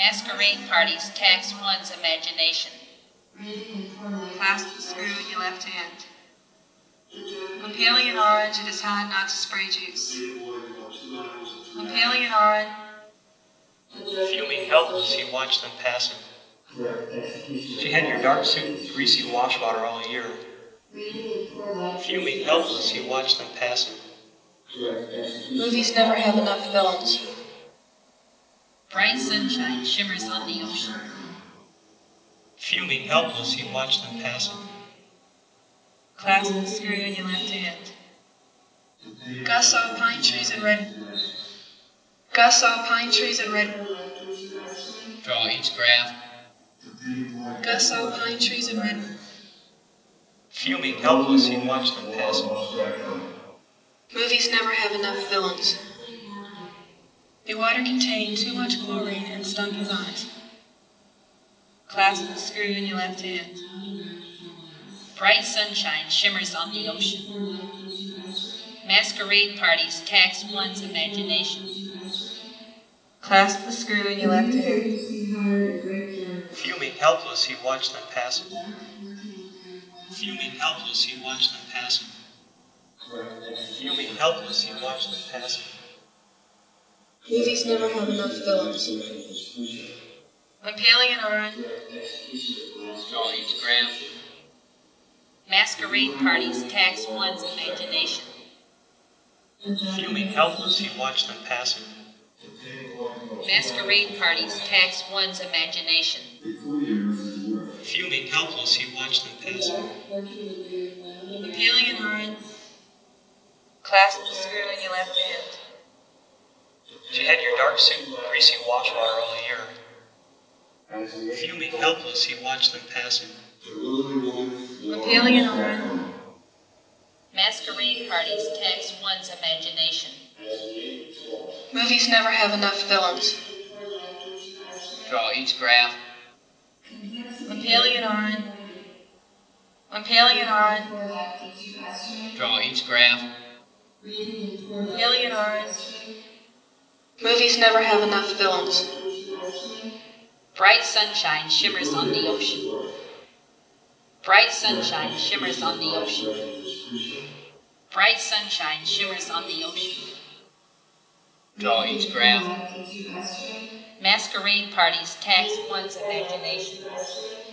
Masquerade parties tax one's imagination. Clasp the screw in your left hand. When peeling an orange, it is hard not to spray juice. When peeling an orange, fuming helpless, he watched them passing. She had your dark suit and greasy wash water all year. Fuming helpless, he watched them passing. movies never have enough villains. Bright sunshine shimmers on the ocean. Fuming helpless, he watched them passing. Clasp the screw in your left hand. Gus saw pine trees and red. Gus saw pine trees and red. Draw each graph. Gus saw pine trees and red. Fuming helpless, he watched them passing. Movies never have enough villains. The water contained too much chlorine and stung his eyes. Clasp the screw in your left hand. Bright sunshine shimmers on the ocean. Masquerade parties tax one's imagination. Clasp the screw in your left hand. Fuming helpless, he watched them passing. Fuming helpless, he watched them passing. Fuming helpless, he watched them passing. Movies never have enough villains. When peeling an orange, Draw each graph. Masquerade parties tax one's imagination. Fuming helpless, he watched them passing. Masquerade parties tax one's imagination. Fuming helpless, he watched them passing. when peeling an orange, clasp the screw in your left hand. She had your dark suit and greasy wash water all year. Fuming helpless, he watched them passing. When peeling an orange, Masquerade parties tax one's imagination. movies never have enough villains. Draw each graph. When peeling an orange, when peeling an orange, Draw each graph. peeling an orange, movies never have enough villains. Bright sunshine shimmers on the ocean. Bright sunshine shimmers on the ocean. Bright sunshine shimmers on the ocean. Draw each graph. Masquerade parties tax one's imagination.